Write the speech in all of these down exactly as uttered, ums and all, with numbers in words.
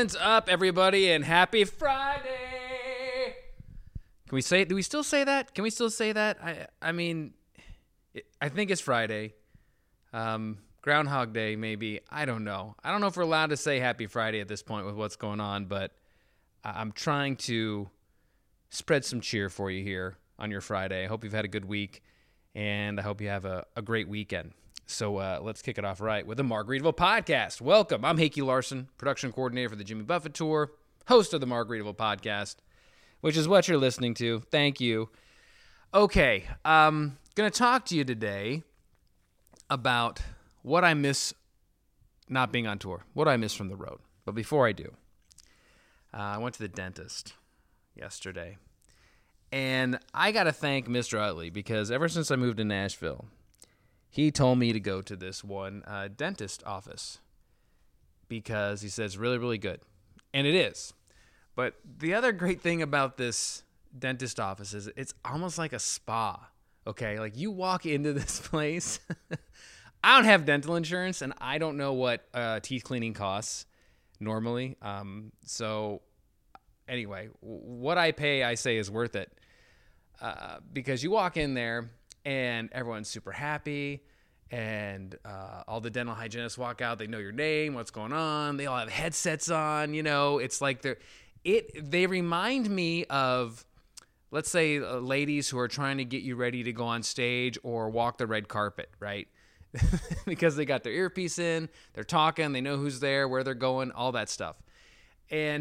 What's up, everybody, and happy Friday! Can we say? Do we still say that? Can we still say that? I, I mean, I think it's Friday. Um, Groundhog Day, maybe. I don't know. I don't know if we're allowed to say Happy Friday at this point with what's going on, but I'm trying to spread some cheer for you here on your Friday. I hope you've had a good week, and I hope you have a, a great weekend. So uh, let's kick it off right with the Margaritaville Podcast. Welcome. I'm Heike Larson, production coordinator for the Jimmy Buffett Tour, host of the Margaritaville Podcast, which is what you're listening to. Thank you. Okay, I'm going to talk to you today about what I miss not being on tour, what I miss from the road. But before I do, uh, I went to the dentist yesterday, and I got to thank Mister Utley because ever since I moved to Nashville, he told me to go to this one uh, dentist office because he says really, really good. And it is. But the other great thing about this dentist office is it's almost like a spa, okay? Like you walk into this place. I don't have dental insurance, and I don't know what uh, teeth cleaning costs normally. Um, so anyway, what I pay, I say, is worth it uh, because you walk in there, and everyone's super happy, and uh, all the dental hygienists walk out. They know your name, what's going on. They all have headsets on. You know, it's like they're it. They remind me of, let's say, uh, ladies who are trying to get you ready to go on stage or walk the red carpet, right? Because they got their earpiece in, they're talking, they know who's there, where they're going, all that stuff, and.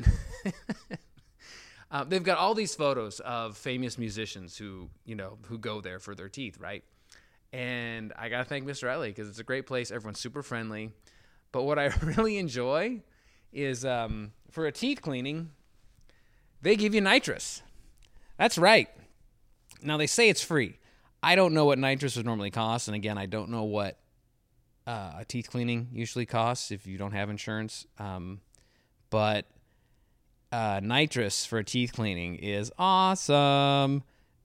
Uh, they've got all these photos of famous musicians who, you know, who go there for their teeth, right? And I got to thank Mister Ellie because it's a great place. Everyone's super friendly. But what I really enjoy is um, for a teeth cleaning, they give you nitrous. That's right. Now, they say it's free. I don't know what nitrous would normally cost. And again, I don't know what uh, a teeth cleaning usually costs if you don't have insurance. Um, but... Uh, nitrous for teeth cleaning is awesome.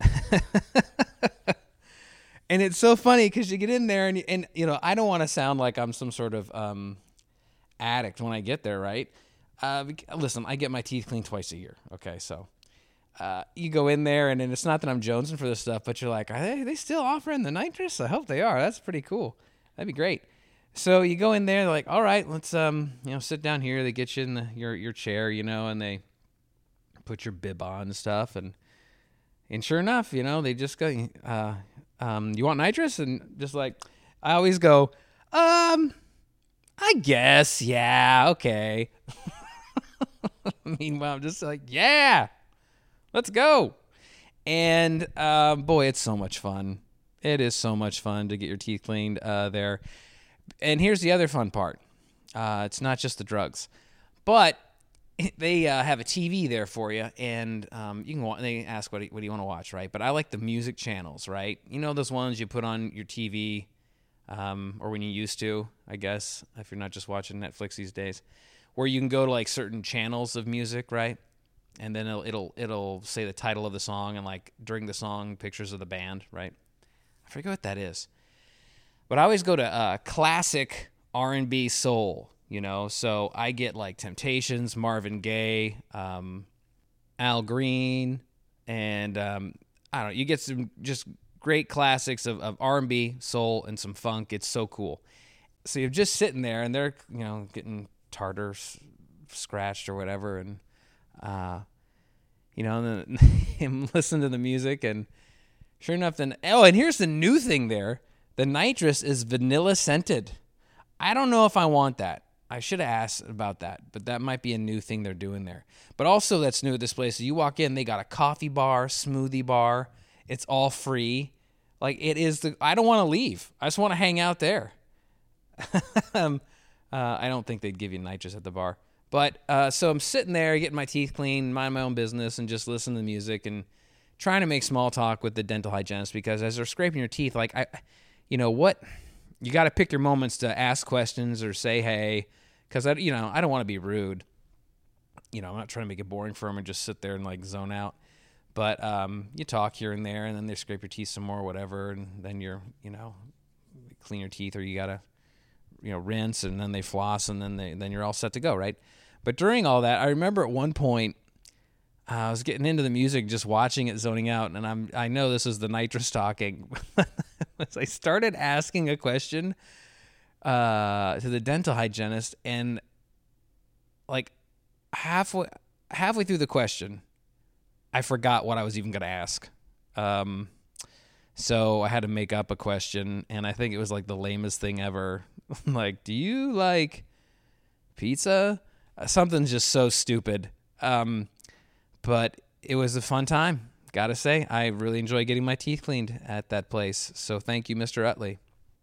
And it's so funny because you get in there and, and you know, I don't want to sound like I'm some sort of um, addict when I get there, right? Uh, listen, I get my teeth cleaned twice a year, okay? So uh, you go in there, and, and it's not that I'm jonesing for this stuff, but you're like, are they, are they still offering the nitrous? I hope they are. That's pretty cool. That'd be great. So you go in there, they're like, all right, let's um, you know, sit down here. They get you in the, your your chair, you know, and they put your bib on and stuff, and and sure enough, you know, they just go, uh, um, you want nitrous? And just like, I always go, um, I guess, yeah, okay. Meanwhile, I'm just like, yeah, let's go. And uh, boy, it's so much fun. It is so much fun to get your teeth cleaned uh, there. And here's the other fun part. Uh, it's not just the drugs, but they uh, have a T V there for you, and um, you can. They ask what do, what do you want to watch, right? But I like the music channels, right? You know those ones you put on your T V, um, or when you used to, I guess, if you're not just watching Netflix these days, where you can go to like certain channels of music, right? And then it'll it'll it'll say the title of the song and like during the song pictures of the band, right? I forget what that is. But I always go to uh, classic R and B soul, you know, so I get like Temptations, Marvin Gaye, um, Al Green, and um, I don't know, you get some just great classics of, of R and B, soul, and some funk. It's so cool. So you're just sitting there, and they're, you know, getting tartar scratched or whatever, and, uh, you know, and then listen to the music, and sure enough, then, oh, and here's the new thing there. The nitrous is vanilla scented. I don't know if I want that. I should have asked about that, but that might be a new thing they're doing there. But also that's new at this place. You walk in, they got a coffee bar, smoothie bar. It's all free. Like it is the, I don't want to leave. I just want to hang out there. um, uh, I don't think they'd give you nitrous at the bar. But uh, so I'm sitting there getting my teeth clean, mind my own business, and just listening to the music and trying to make small talk with the dental hygienist because as they're scraping your teeth, like I... You know what? You got to pick your moments to ask questions or say hey, because I, you know, I don't want to be rude. You know, I'm not trying to make it boring for them and just sit there and like zone out. But um, you talk here and there, and then they scrape your teeth some more, or whatever, and then you're, you know, clean your teeth, or you gotta, you know, rinse, and then they floss, and then they then you're all set to go, right? But during all that, I remember at one point, uh, I was getting into the music, just watching it, zoning out, and I'm I know this is the nitrous talking. As I started asking a question uh, to the dental hygienist, and like halfway halfway through the question, I forgot what I was even going to ask. Um, so I had to make up a question, and I think it was like the lamest thing ever. Like, do you like pizza? Uh, something just so stupid. Um, but it was a fun time. Gotta say, I really enjoy getting my teeth cleaned at that place. So thank you, Mister Utley.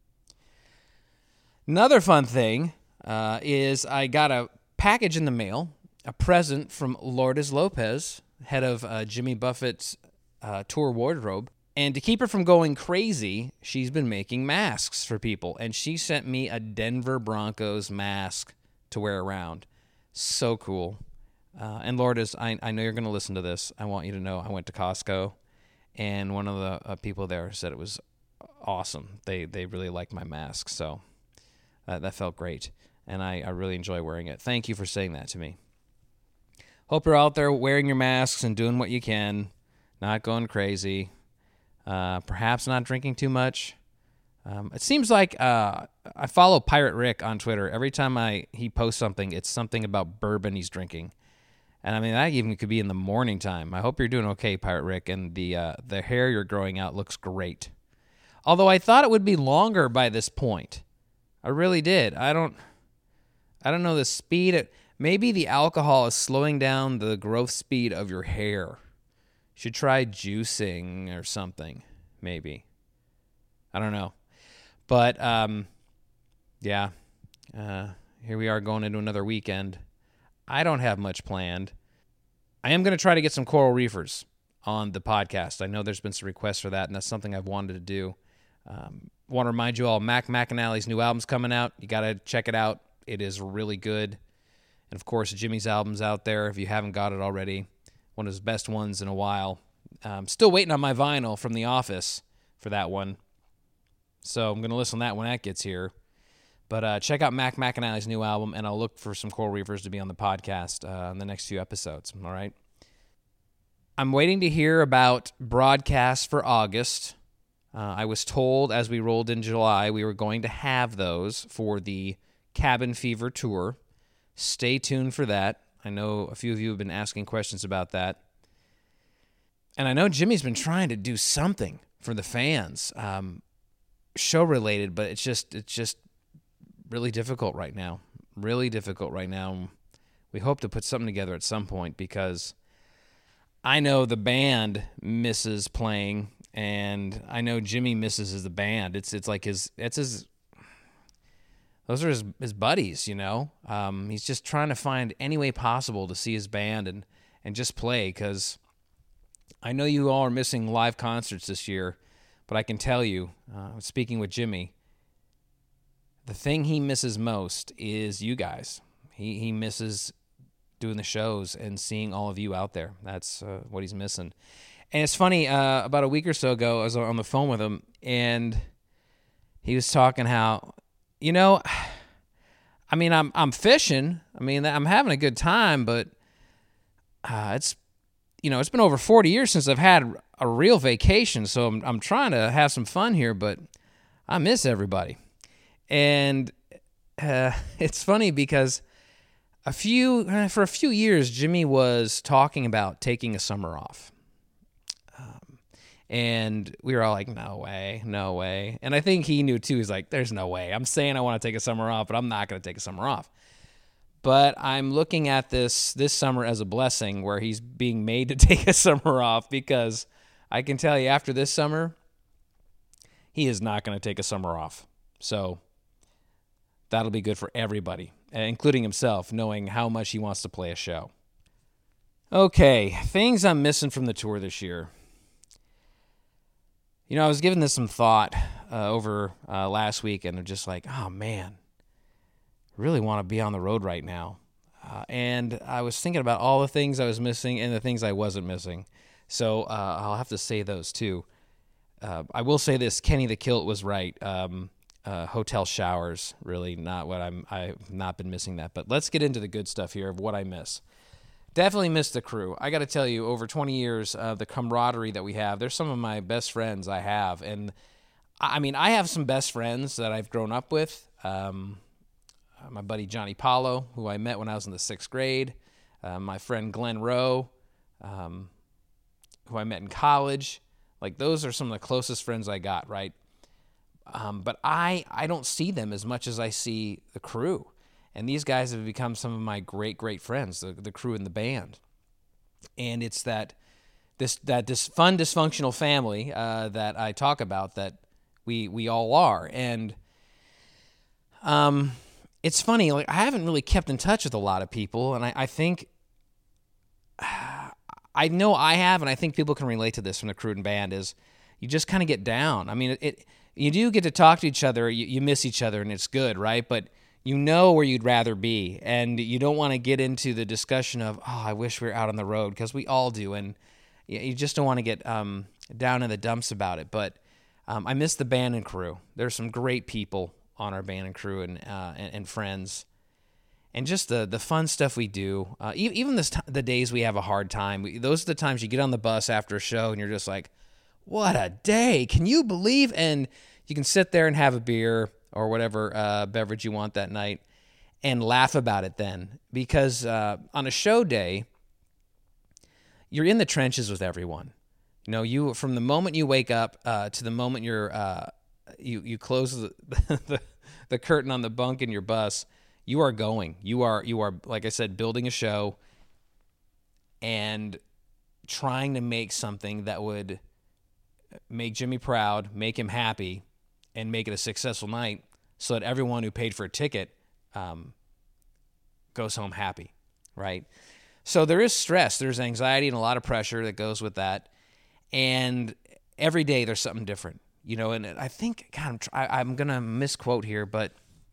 Another fun thing uh, is I got a package in the mail, a present from Lourdes Lopez, head of uh, Jimmy Buffett's uh, tour wardrobe. And to keep her from going crazy, she's been making masks for people. And she sent me a Denver Broncos mask to wear around. So cool. Uh, and Lourdes, I, I know you're going to listen to this. I want you to know I went to Costco, and one of the uh, people there said it was awesome. They they really liked my mask, so uh, that felt great. And I, I really enjoy wearing it. Thank you for saying that to me. Hope you're out there wearing your masks and doing what you can, not going crazy, uh, perhaps not drinking too much. Um, it seems like uh, I follow Pirate Rick on Twitter. Every time I he posts something, it's something about bourbon he's drinking. And I mean, that even could be in the morning time. I hope you're doing okay, Pirate Rick, and the uh, the hair you're growing out looks great. Although I thought it would be longer by this point. I really did. I don't I don't know the speed. It, maybe the alcohol is slowing down the growth speed of your hair. You should try juicing or something, maybe. I don't know. But, um, yeah, uh, here we are going into another weekend. I don't have much planned. I am going to try to get some coral reefers on the podcast. I know there's been some requests for that, and that's something I've wanted to do. Um, want to remind you all, Mac McAnally's new album's coming out. You got to check it out. It is really good. And, of course, Jimmy's album's out there if you haven't got it already. One of his best ones in a while. I'm still waiting on my vinyl from The Office for that one. So I'm going to listen to that when that gets here. But uh, check out Mac McAnally's new album, and I'll look for some coral reefers to be on the podcast uh, in the next few episodes, all right? I'm waiting to hear about broadcasts for August. Uh, I was told as we rolled in July we were going to have those for the Cabin Fever tour. Stay tuned for that. I know a few of you have been asking questions about that. And I know Jimmy's been trying to do something for the fans, um, show-related, but it's just it's just... really difficult right now. Really difficult right now. We hope to put something together at some point because I know the band misses playing, and I know Jimmy misses the band. It's it's like his it's his those are his his buddies, you know. Um, he's just trying to find any way possible to see his band and and just play because I know you all are missing live concerts this year, but I can tell you, uh, speaking with Jimmy, the thing he misses most is you guys. He he misses doing the shows and seeing all of you out there. That's uh, what he's missing. And it's funny, uh, about a week or so ago, I was on the phone with him, and he was talking how, you know, I mean, I'm I'm fishing. I mean, I'm having a good time, but uh, it's, you know, it's been over forty years since I've had a real vacation, so I'm I'm trying to have some fun here, but I miss everybody. And uh, it's funny because a few uh, for a few years, Jimmy was talking about taking a summer off. Um, and we were all like, no way, no way. And I think he knew too. He's like, there's no way. I'm saying I want to take a summer off, but I'm not going to take a summer off. But I'm looking at this this summer as a blessing where he's being made to take a summer off because I can tell you after this summer, he is not going to take a summer off. So that'll be good for everybody, including himself, knowing how much he wants to play a show. Okay, things I'm missing from the tour this year. You know, I was giving this some thought uh, over uh, last week, and I'm just like, oh, man, I really want to be on the road right now. Uh, and I was thinking about all the things I was missing and the things I wasn't missing. So uh, I'll have to say those, too. Uh, I will say this, Kenny the Kilt was right. Um uh, hotel showers. Really, not what I'm. I've not been missing that. But let's get into the good stuff here of what I miss. Definitely miss the crew. I got to tell you, over twenty years, uh, the camaraderie that we have. They're some of my best friends I have, and I mean, I have some best friends that I've grown up with. Um, my buddy Johnny Paulo, who I met when I was in the sixth grade. Uh, my friend Glenn Rowe, um, who I met in college. Like, those are some of the closest friends I got, right? Um, but I, I don't see them as much as I see the crew. And these guys have become some of my great, great friends, the, the crew in the band. And it's that this that this fun, dysfunctional family uh, that I talk about that we we all are. And um, it's funny, like, I haven't really kept in touch with a lot of people, and I, I think I know I have, and I think people can relate to this from the crew and band, is you just kind of get down. I mean, it, it you do get to talk to each other, you, you miss each other, and it's good, right? But you know where you'd rather be, and you don't want to get into the discussion of, oh, I wish we were out on the road, because we all do, and you just don't want to get um, down in the dumps about it. But um, I miss the band and crew. There's some great people on our band and crew, and uh, and, and friends, and just the the fun stuff we do. Uh, even this t- the days we have a hard time, we, those are the times you get on the bus after a show, and you're just like, what a day! Can you believe? And you can sit there and have a beer or whatever uh, beverage you want that night, and laugh about it then. Because uh, on a show day, you're in the trenches with everyone. You know, you from the moment you wake up uh, to the moment you're uh, you you close the, the the curtain on the bunk in your bus, you are going. You are you are like I said, building a show and trying to make something that would make Jimmy proud, make him happy, and make it a successful night, so that everyone who paid for a ticket um, goes home happy, right? So there is stress, there's anxiety, and a lot of pressure that goes with that. And every day there's something different, you know. And I think, God, I'm, try, I'm gonna misquote here, but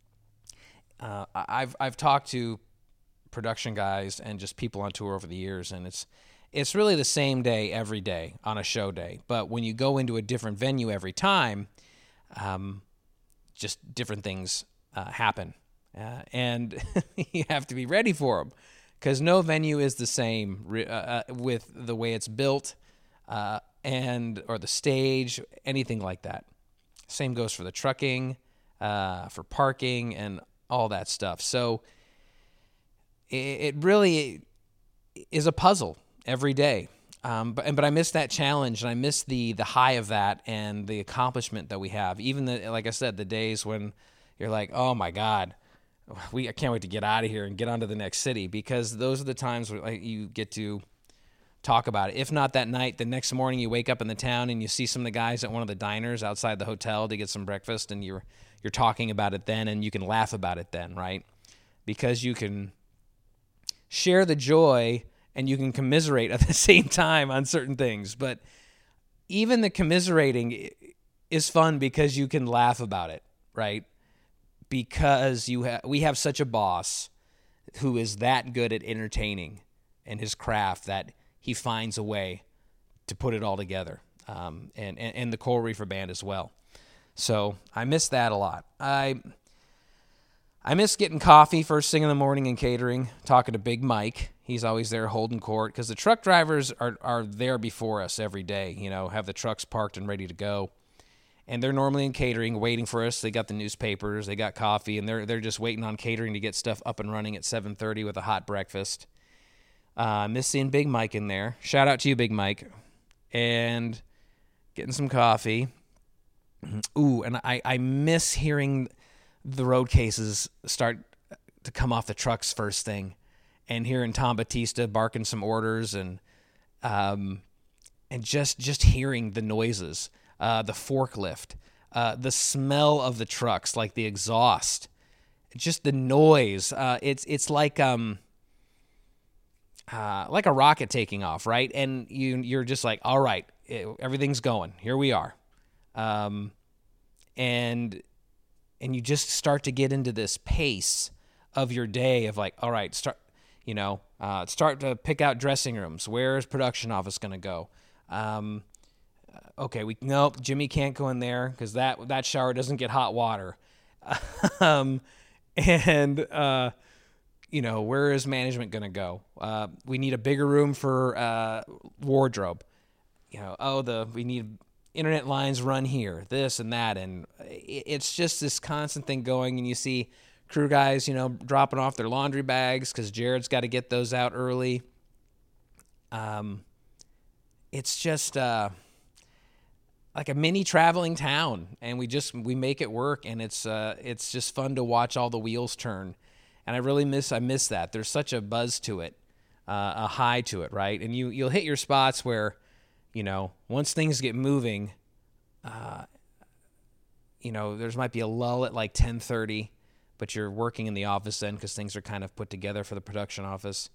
uh, I've I've talked to production guys and just people on tour over the years, and it's it's really the same day every day on a show day. But when you go into a different venue every time, Um, just different things uh, happen, uh, and you have to be ready for them, because no venue is the same uh, uh, with the way it's built, uh, and or the stage, anything like that. Same goes for the trucking, uh, for parking, and all that stuff. So it, it really is a puzzle every day. Um, but but I miss that challenge, and I miss the the high of that and the accomplishment that we have. Even the, like I said, the days when you're like, oh my God, we I can't wait to get out of here and get on to the next city, because those are the times where, like, you get to talk about it. If not that night, the next morning you wake up in the town and you see some of the guys at one of the diners outside the hotel to get some breakfast, and you're you're talking about it then, and you can laugh about it then, right? Because you can share the joy and you can commiserate at the same time on certain things. But even the commiserating is fun because you can laugh about it, right? Because you ha- we have such a boss who is that good at entertaining in his craft that he finds a way to put it all together, um, and, and, and the Coral Reefer Band as well. So I miss that a lot. I I miss getting coffee first thing in the morning and catering, talking to Big Mike. He's always there holding court, because the truck drivers are, are there before us every day, you know, have the trucks parked and ready to go. And they're normally in catering, waiting for us. They got the newspapers, they got coffee, and they're they're just waiting on catering to get stuff up and running at seven thirty with a hot breakfast. I uh, miss seeing Big Mike in there. Shout out to you, Big Mike. And getting some coffee. Ooh, and I, I miss hearing the road cases start to come off the trucks first thing, and hearing Tom Batista barking some orders, and um, and just just hearing the noises, uh, the forklift, uh, the smell of the trucks, like the exhaust, just the noise. Uh, it's it's like um uh, like a rocket taking off, right? And you you're just like, all right, it, everything's going. Here we are, um, and. And you just start to get into this pace of your day of like, all right, start, you know, uh, start to pick out dressing rooms. Where is production office going to go? Um, okay, we nope, Jimmy can't go in there because that that shower doesn't get hot water. um, and uh, you know, where is management going to go? Uh, we need a bigger room for uh, wardrobe. You know, oh, the we need internet lines run here, this and that, and it's just this constant thing going. And you see crew guys, you know, dropping off their laundry bags because Jared's got to get those out early. Um, it's just uh, like a mini traveling town, and we just we make it work, and it's uh, it's just fun to watch all the wheels turn. And I really miss I miss that. There's such a buzz to it, uh, a high to it, right? And you you'll hit your spots where, you know, once things get moving, uh, you know, there's might be a lull at like ten thirty, but you're working in the office then because things are kind of put together for the production office.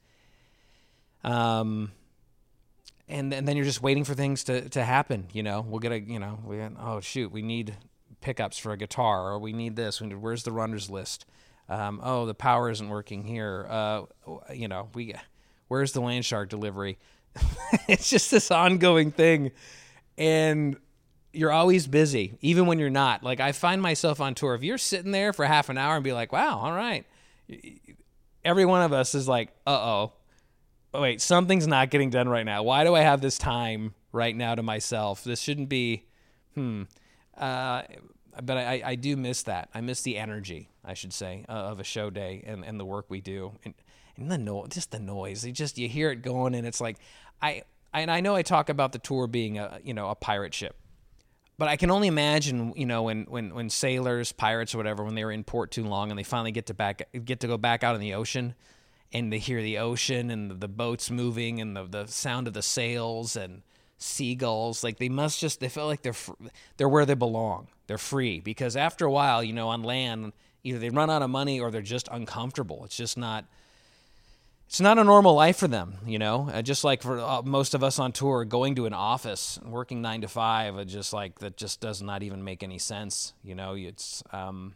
Um, and, and then you're just waiting for things to, to happen. You know, we'll get a, you know, we get, oh shoot, we need pickups for a guitar, or we need this. We need, where's the runners list? Um, oh, the power isn't working here. Uh, you know, we, where's the Landshark delivery? It's just this ongoing thing, and you're always busy, even when you're not. Like, I find myself on tour. If you're sitting there for half an hour and be like, wow, all right. Every one of us is like, uh-oh. Oh, wait, something's not getting done right now. Why do I have this time right now to myself? This shouldn't be, hmm. Uh, but I, I do miss that. I miss the energy, I should say, uh, of a show day and, and the work we do. And, and the no, just the noise. You just, you hear it going, and it's like, I, and I know I talk about the tour being a, you know, a pirate ship. But I can only imagine, you know, when, when, when sailors, pirates, or whatever, when they were in port too long and they finally get to back get to go back out in the ocean, and they hear the ocean and the, the boats moving and the, the sound of the sails and seagulls. Like, they must just, they feel like they're they're where they belong. They're free, because after a while, you know, on land, either they run out of money or they're just uncomfortable. It's just not. It's not a normal life for them, you know. Uh, just like for uh, most of us on tour, going to an office, working nine to five, uh, just like that, just does not even make any sense. You know, it's um,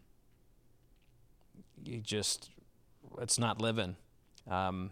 you just, it's not living. Um,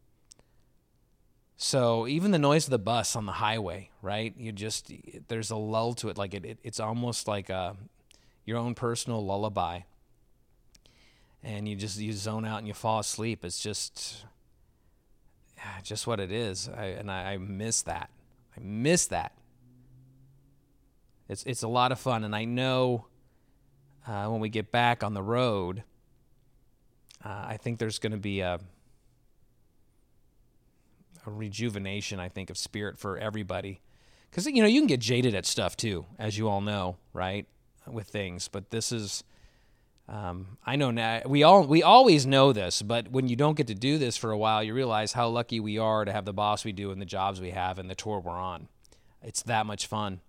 so even the noise of the bus on the highway, right? You just, there's a lull to it. Like it, it it's almost like a, your own personal lullaby. And you just, you zone out and you fall asleep. It's just, just what it is. I, and I, I miss that. I miss that. It's, it's a lot of fun. And I know uh, when we get back on the road, uh, I think there's going to be a, a rejuvenation, I think, of spirit for everybody. Because, you know, you can get jaded at stuff too, as you all know, right, with things. But this is, um, I know now, we all we always know this, but when you don't get to do this for a while, you realize how lucky we are to have the boss we do and the jobs we have and the tour we're on. It's that much fun.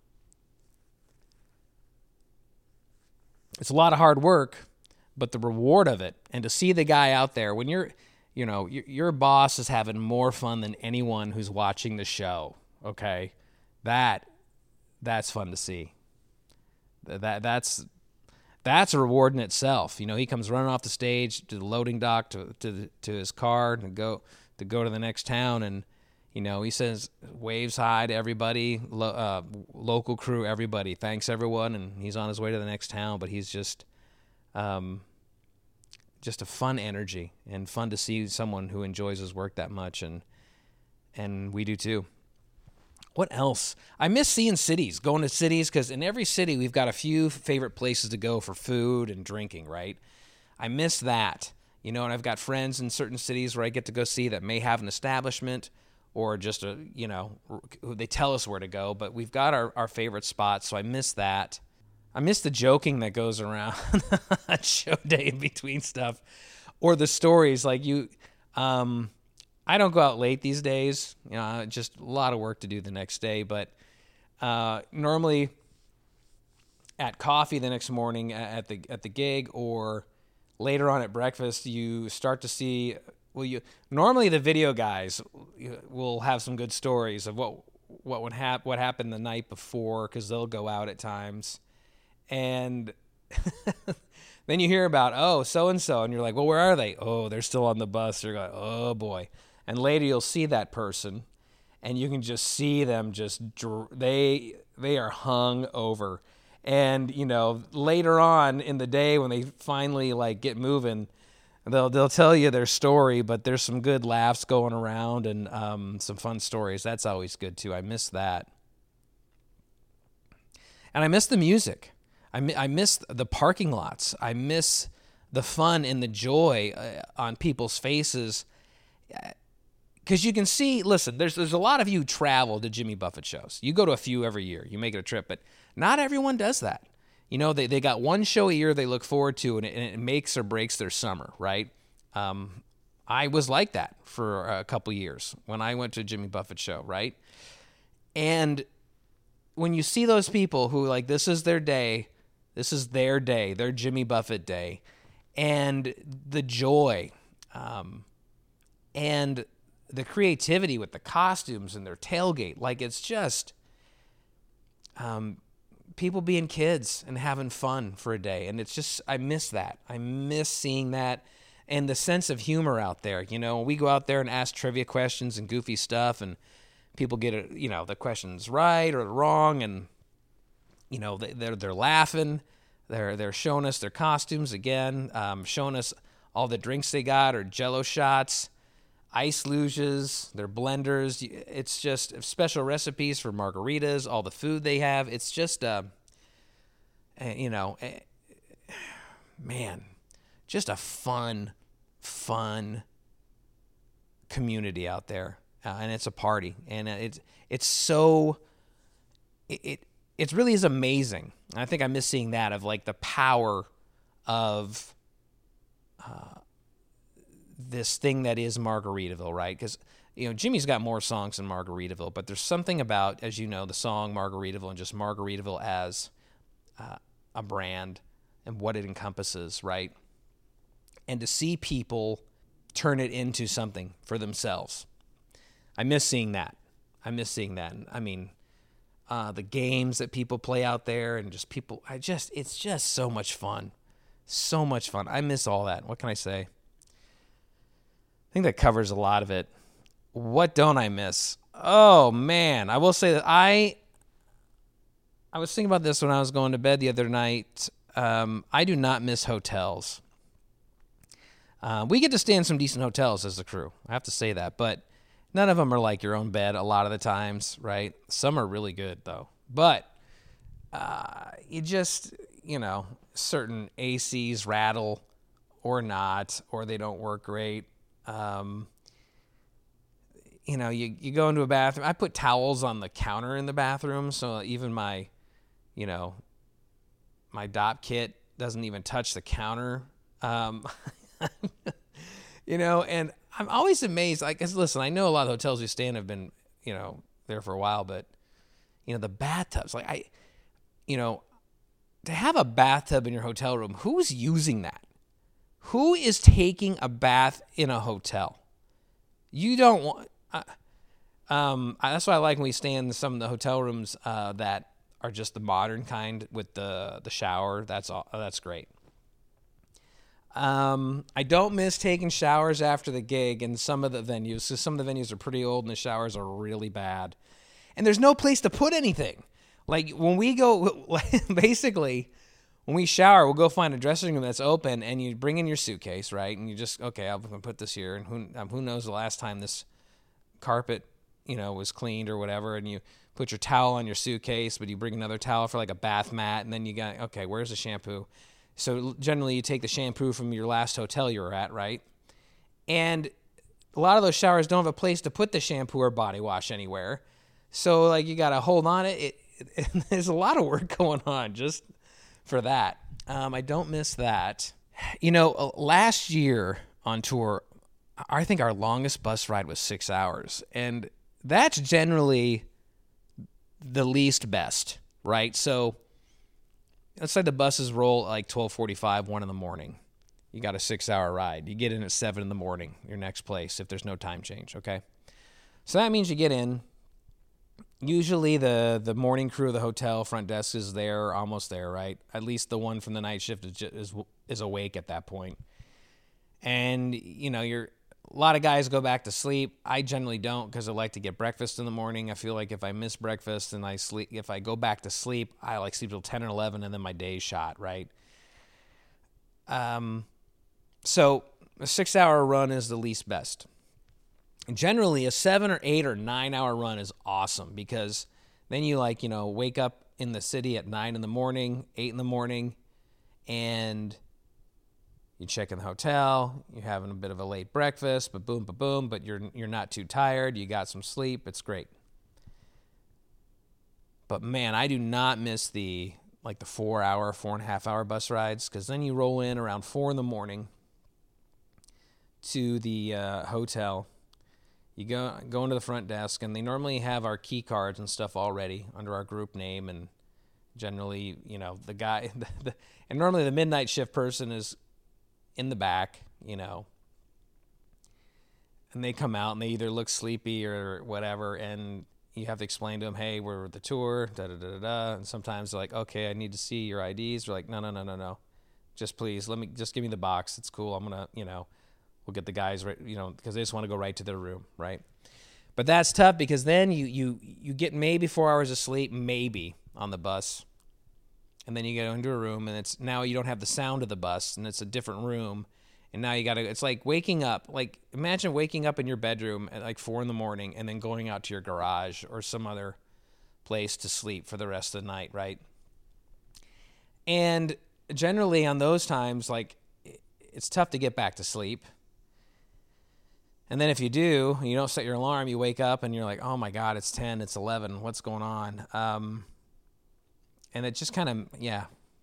It's a lot of hard work, but the reward of it, and to see the guy out there, when you're, you know, your, your boss is having more fun than anyone who's watching the show, okay? That, that's fun to see. That That's that's a reward in itself. You know, he comes running off the stage to the loading dock to to, the, to his car to go to go to the next town, and, you know, he says, waves hi to everybody, lo, uh, local crew, everybody, thanks everyone, and he's on his way to the next town. But he's just, um, just a fun energy, and fun to see someone who enjoys his work that much, and and we do too. What else? I miss seeing cities, going to cities, because in every city we've got a few favorite places to go for food and drinking, right? I miss that, you know, and I've got friends in certain cities where I get to go see that may have an establishment or just a, you know, they tell us where to go, but we've got our, our favorite spots, so I miss that. I miss the joking that goes around on show day in between stuff, or the stories like you, um, I don't go out late these days, you know, just a lot of work to do the next day, but uh, normally at coffee the next morning at the at the gig, or later on at breakfast, you start to see, well, you normally the video guys will have some good stories of what what would hap- what happened the night before, because they'll go out at times, and then you hear about, oh, so-and-so, and you're like, well, where are they? Oh, they're still on the bus. You're like, oh, boy. And later you'll see that person, and you can just see them just, they they are hung over. And, you know, later on in the day when they finally, like, get moving, they'll they'll tell you their story, but there's some good laughs going around and um, some fun stories. That's always good, too. I miss that. And I miss the music. I, mi- I miss the parking lots. I miss the fun and the joy uh, on people's faces. Because you can see, listen, there's there's a lot of you who travel to Jimmy Buffett shows. You go to a few every year. You make it a trip, but not everyone does that. You know, they, they got one show a year they look forward to, and it, and it makes or breaks their summer, right? Um, I was like that for a couple years when I went to a Jimmy Buffett show, right? And when you see those people who, like, this is their day, this is their day, their Jimmy Buffett day, and the joy, um, and the creativity with the costumes and their tailgate, like, it's just um, people being kids and having fun for a day. And it's just, I miss that. I miss seeing that and the sense of humor out there. You know, we go out there and ask trivia questions and goofy stuff, and people get it, you know, the questions right or wrong, and you know, they, they're they're laughing. They're they're showing us their costumes again, um, showing us all the drinks they got, or Jello shots, ice luges, their blenders. It's just special recipes for margaritas, all the food they have. It's just, uh, you know, man, just a fun, fun community out there. Uh, and it's a party. And it's it's so, it, it it really is amazing. I think I miss seeing that, of like the power of uh, this thing that is Margaritaville, right? Because, you know, Jimmy's got more songs than Margaritaville, but there's something about, as you know, the song Margaritaville and just Margaritaville as uh, a brand and what it encompasses, right? And to see people turn it into something for themselves. I miss seeing that. I miss seeing that. I mean, uh, the games that people play out there, and just people, I just, it's just so much fun. So much fun. I miss all that. What can I say? I think that covers a lot of it. What don't I miss? Oh, man. I will say that I, I was thinking about this when I was going to bed the other night. Um, I do not miss hotels. Uh, we get to stay in some decent hotels as a crew. I have to say that. But none of them are like your own bed a lot of the times, right? Some are really good, though. But uh, you just, you know, certain A Cs rattle or not, or they don't work great. Um, you know, you, you go into a bathroom. I put towels on the counter in the bathroom, so even my, you know, my D O P kit doesn't even touch the counter. Um, you know, and I'm always amazed. Like, listen, I know a lot of hotels we stay in have been, you know, there for a while, but, you know, the bathtubs, like I, you know, to have a bathtub in your hotel room, who's using that? Who is taking a bath in a hotel? You don't want, uh, um, that's why I like when we stay in some of the hotel rooms uh, that are just the modern kind with the, the shower. That's all. That's great. Um, I don't miss taking showers after the gig in some of the venues. So some of the venues are pretty old and the showers are really bad. And there's no place to put anything. Like when we go, basically, when we shower, we'll go find a dressing room that's open, and you bring in your suitcase, right? And you just, okay, I'm going to put this here. And who, um, who knows the last time this carpet, you know, was cleaned or whatever. And you put your towel on your suitcase, but you bring another towel for like a bath mat. And then you got, okay, where's the shampoo? So generally you take the shampoo from your last hotel you were at, right? And a lot of those showers don't have a place to put the shampoo or body wash anywhere. So like you got to hold on it. It, it, it. There's a lot of work going on just for that. Um, I don't miss that. You know, last year on tour, I think our longest bus ride was six hours. And that's generally the least best, right? So let's say the buses roll at like twelve forty-five, one in the morning. You got a six-hour ride. You get in at seven in the morning, your next place, if there's no time change, okay? So that means you get in. Usually the, the morning crew of the hotel front desk is there, almost there, right? At least the one from the night shift is, is, is awake at that point. And, you know, you're a lot of guys go back to sleep. I generally don't because I like to get breakfast in the morning. I feel like if I miss breakfast and I sleep, if I go back to sleep, I like sleep till ten or eleven and then my day's shot, right? Um, so a six hour run is the least best. Generally, a seven or eight or nine hour run is awesome because then you like, you know, wake up in the city at nine in the morning, eight in the morning, and you check in the hotel. You're having a bit of a late breakfast, but boom, ba boom, but you're you're not too tired. You got some sleep. It's great. But man, I do not miss the like the four hour, four and a half hour bus rides because then you roll in around four in the morning to the uh, hotel. You go go into the front desk, and they normally have our key cards and stuff already under our group name. And generally, you know, the guy, the, the, and normally the midnight shift person is in the back, you know, and they come out and they either look sleepy or whatever, and you have to explain to them, hey, we're with the tour, da da da da da. And sometimes they're like, okay, I need to see your I Ds. We're like, no, no, no, no, no, just please let me just give me the box. It's cool. I'm gonna, you know. We'll get the guys right, you know, because they just want to go right to their room, right? But that's tough because then you you you get maybe four hours of sleep, maybe on the bus, and then you get into a room, and it's now you don't have the sound of the bus, and it's a different room, and now you got to. It's like waking up. Like imagine waking up in your bedroom at like four in the morning, and then going out to your garage or some other place to sleep for the rest of the night, right? And generally on those times, like it's tough to get back to sleep. And then if you do, you don't set your alarm, you wake up and you're like, oh my God, it's ten, it's eleven, what's going on? Um, and it just kind of, yeah,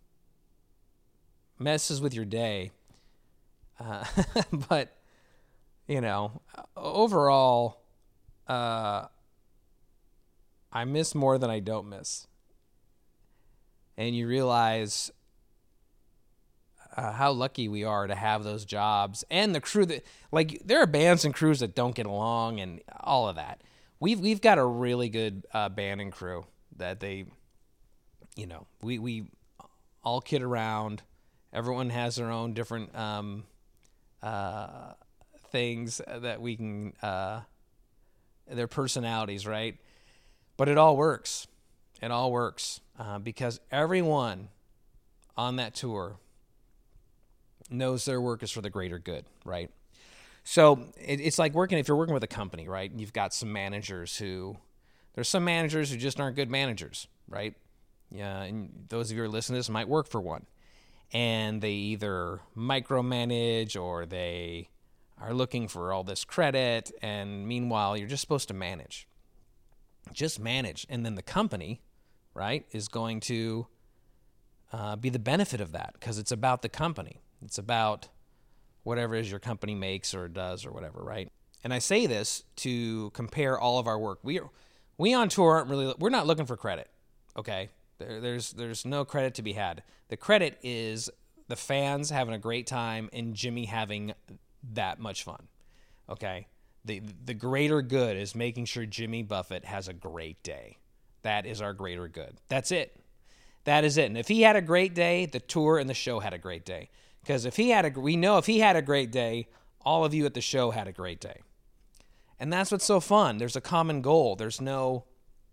messes with your day. Uh, but, you know, overall, uh, I miss more than I don't miss. And you realize Uh, how lucky we are to have those jobs and the crew that like there are bands and crews that don't get along and all of that. We've we've got a really good uh, band and crew that they, you know, we we all kid around. Everyone has their own different um, uh, things that we can uh, their personalities, right? But it all works. It all works uh, because everyone on that tour knows their work is for the greater good, right? So it, it's like working, if you're working with a company, right? You've got some managers who, there's some managers who just aren't good managers, right? Yeah, and those of you who are listening to this might work for one. And they either micromanage or they are looking for all this credit, and meanwhile, you're just supposed to manage. Just manage. And then the company, right, is going to uh, be the benefit of that because it's about the company. It's about whatever it is your company makes or does or whatever, right? And I say this to compare all of our work. We are, we on tour aren't really, we're not looking for credit, okay? There, there's there's no credit to be had. The credit is the fans having a great time and Jimmy having that much fun, okay? The the greater good is making sure Jimmy Buffett has a great day. That is our greater good. That's it. That is it. And if he had a great day, the tour and the show had a great day. Because if he had a, we know if he had a great day, all of you at the show had a great day. And that's what's so fun. There's a common goal. There's no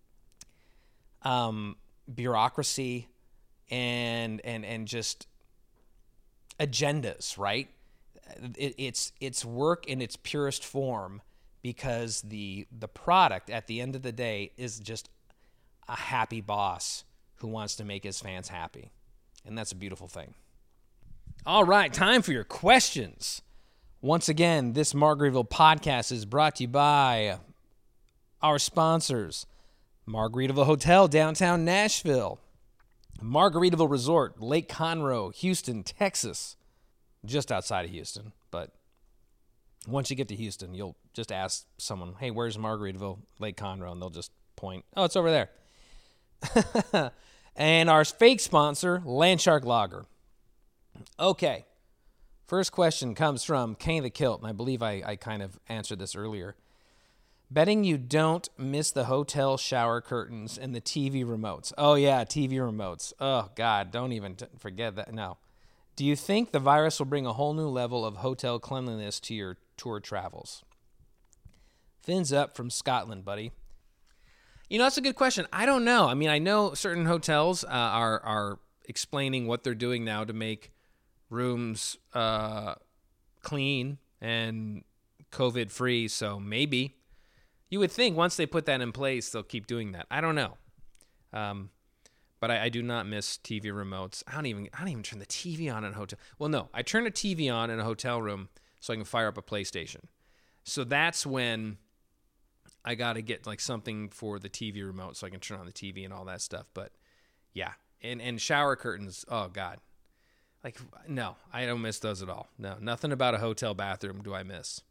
um, bureaucracy and and and just agendas, right? It, it's it's work in its purest form because the the product at the end of the day is just a happy boss who wants to make his fans happy. And that's a beautiful thing. All right, time for your questions. Once again, this Margaritaville podcast is brought to you by our sponsors, Margaritaville Hotel, downtown Nashville, Margaritaville Resort, Lake Conroe, Houston, Texas, just outside of Houston. But once you get to Houston, you'll just ask someone, hey, where's Margaritaville, Lake Conroe? And they'll just point, oh, it's over there. And our fake sponsor, Landshark Lager. Okay, first question comes from Kenny the Kilt, and I believe I, I kind of answered this earlier. Betting you don't miss the hotel shower curtains and the T V remotes. Oh, yeah, T V remotes. Oh, God, don't even t- forget that. No, Do you think the virus will bring a whole new level of hotel cleanliness to your tour travels? Fins up from Scotland, buddy. You know, that's a good question. I don't know. I mean, I know certain hotels uh, are are explaining what they're doing now to make rooms uh, clean and COVID-free, so maybe. You would think once they put that in place, they'll keep doing that. I don't know. Um, but I, I do not miss T V remotes. I don't even I don't even turn the T V on in a hotel. Well, no, I turn a T V on in a hotel room so I can fire up a PlayStation. So that's when I got to get like something for the T V remote so I can turn on the T V and all that stuff. But yeah, and and shower curtains. Oh God, like no, I don't miss those at all. No, nothing about a hotel bathroom do I miss.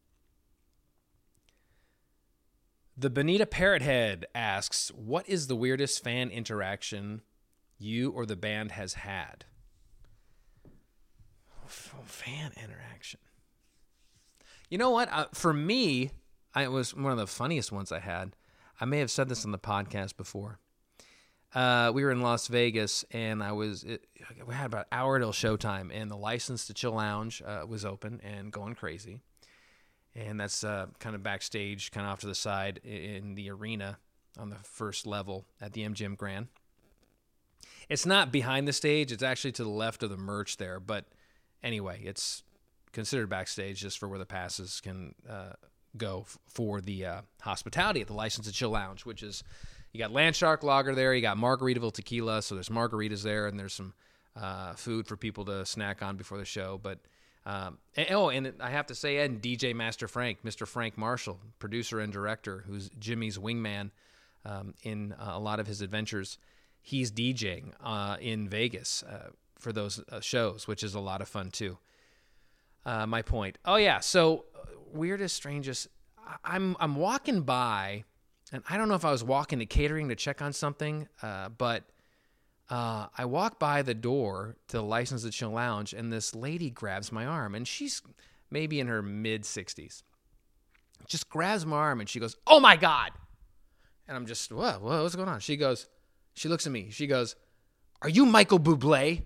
The Bonita Parrothead asks, what is the weirdest fan interaction you or the band has had? Fan interaction. You know what? Uh, for me, I, it was one of the funniest ones I had. I may have said this on the podcast before. Uh, we were in Las Vegas, and I was it, we had about an hour till showtime, and the License to Chill Lounge uh, was open and going crazy. And that's uh, kind of backstage, kind of off to the side in the arena on the first level at the M G M Grand. It's not behind the stage. It's actually to the left of the merch there. But anyway, it's considered backstage just for where the passes can uh, go f- for the uh, hospitality at the License to Chill Lounge, which is, you got Landshark Lager there, you got Margaritaville Tequila, so there's margaritas there, and there's some uh, food for people to snack on before the show. But Um, and, oh, and I have to say, and D J Master Frank, Mister Frank Marshall, producer and director, who's Jimmy's wingman um, in uh, a lot of his adventures, he's DJing uh, in Vegas uh, for those uh, shows, which is a lot of fun too. Uh, my point. Oh yeah, so uh, weirdest, strangest. I'm I'm walking by, and I don't know if I was walking to catering to check on something, uh, but. Uh, I walk by the door to the License to Chill Lounge, and this lady grabs my arm, and she's maybe in her mid-sixties. Just grabs my arm, and she goes, "Oh, my God!" And I'm just, what? What? What's going on? She goes, she looks at me. She goes, "Are you Michael Bublé?"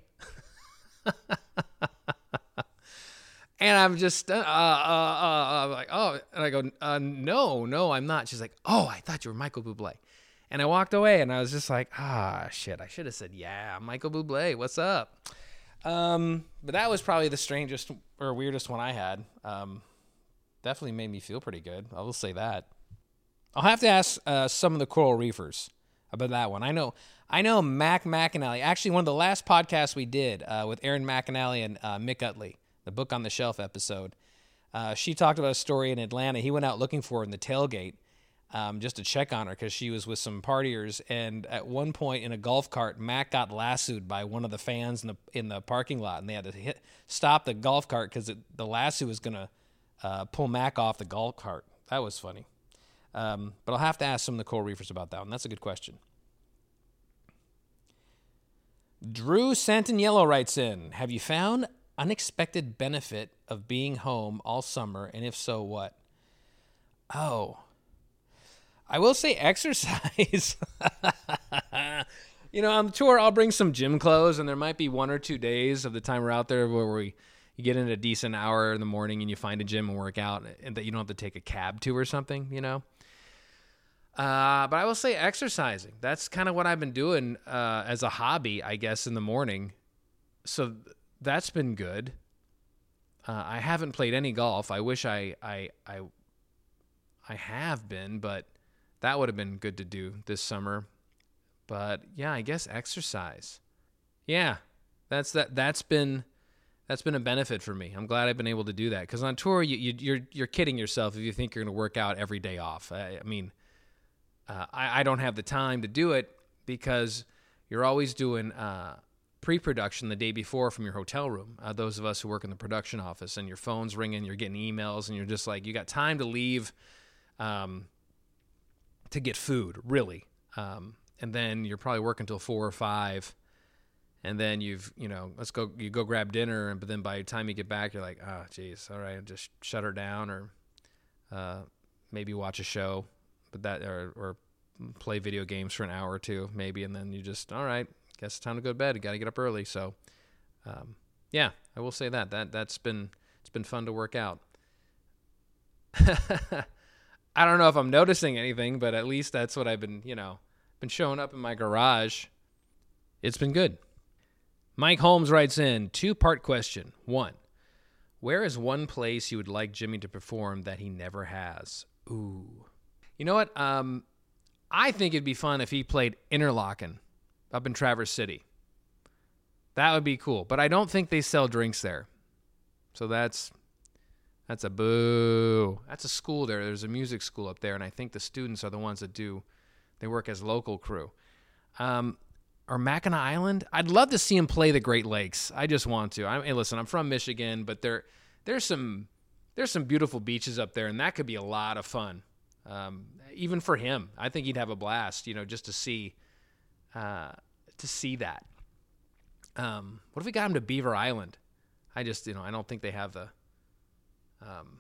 And I'm just, uh, uh, uh, uh, like, oh, and I go, uh, no, no, I'm not. She's like, "Oh, I thought you were Michael Bublé." And I walked away, and I was just like, ah, shit, I should have said, yeah, Michael Bublé, what's up? Um, but that was probably the strangest or weirdest one I had. Um, definitely made me feel pretty good. I will say that. I'll have to ask uh, some of the Coral Reefers about that one. I know I know Mac McAnally, actually one of the last podcasts we did uh, with Aaron McAnally and uh, Mick Utley, the Book on the Shelf episode, uh, she talked about a story in Atlanta. He went out looking for her in the tailgate. Um, just to check on her because she was with some partiers, and at one point in a golf cart, Mac got lassoed by one of the fans in the in the parking lot, and they had to hit stop the golf cart because the lasso was going to uh, pull Mac off the golf cart. That was funny. Um, but I'll have to ask some of the Coral Reefers about that one. That's a good question. Drew Santaniello writes in, have you found unexpected benefit of being home all summer, and if so, what? Oh, I will say exercise. You know, on tour, I'll bring some gym clothes, and there might be one or two days of the time we're out there where we you get in a decent hour in the morning and you find a gym and work out, and that you don't have to take a cab to or something, you know. Uh, but I will say exercising. That's kind of what I've been doing uh, as a hobby, I guess, in the morning. So that's been good. Uh, I haven't played any golf. I wish I I I, I have been, but that would have been good to do this summer. But yeah, I guess exercise. Yeah, that's that. That's been that's been a benefit for me. I'm glad I've been able to do that because on tour, you, you, you're you're kidding yourself if you think you're going to work out every day off. I, I mean, uh, I, I don't have the time to do it because you're always doing uh, pre-production the day before from your hotel room. Uh, those of us who work in the production office, and your phone's ringing, you're getting emails, and you're just like, you got time to leave. Um, to get food, really. Um, and then you're probably working till four or five. And then you've, you know, let's go, you go grab dinner. And but then by the time you get back, you're like, oh, geez, all right, just shut her down or uh, maybe watch a show, but that or, or play video games for an hour or two, maybe. And then you just, all right, guess it's time to go to bed. You got to get up early. So um, Yeah, I will say that. That that's been it's been fun to work out. I don't know if I'm noticing anything, but at least that's what I've been, you know, been showing up in my garage. It's been good. Mike Holmes writes in, two-part question. One, where is one place you would like Jimmy to perform that he never has? Ooh. You know what? Um, I think it'd be fun if he played Interlaken up in Traverse City. That would be cool. But I don't think they sell drinks there. So that's that's a boo. That's a school there. There's a music school up there, and I think the students are the ones that do. They work as local crew. Um, or Mackinac Island. I'd love to see him play the Great Lakes. I just want to. I, hey, listen, I'm from Michigan, but there there's some there's some beautiful beaches up there, and that could be a lot of fun. Um, even for him, I think he'd have a blast. You know, just to see uh, to see that. Um, what if we got him to Beaver Island? I just, you know, I don't think they have the, um,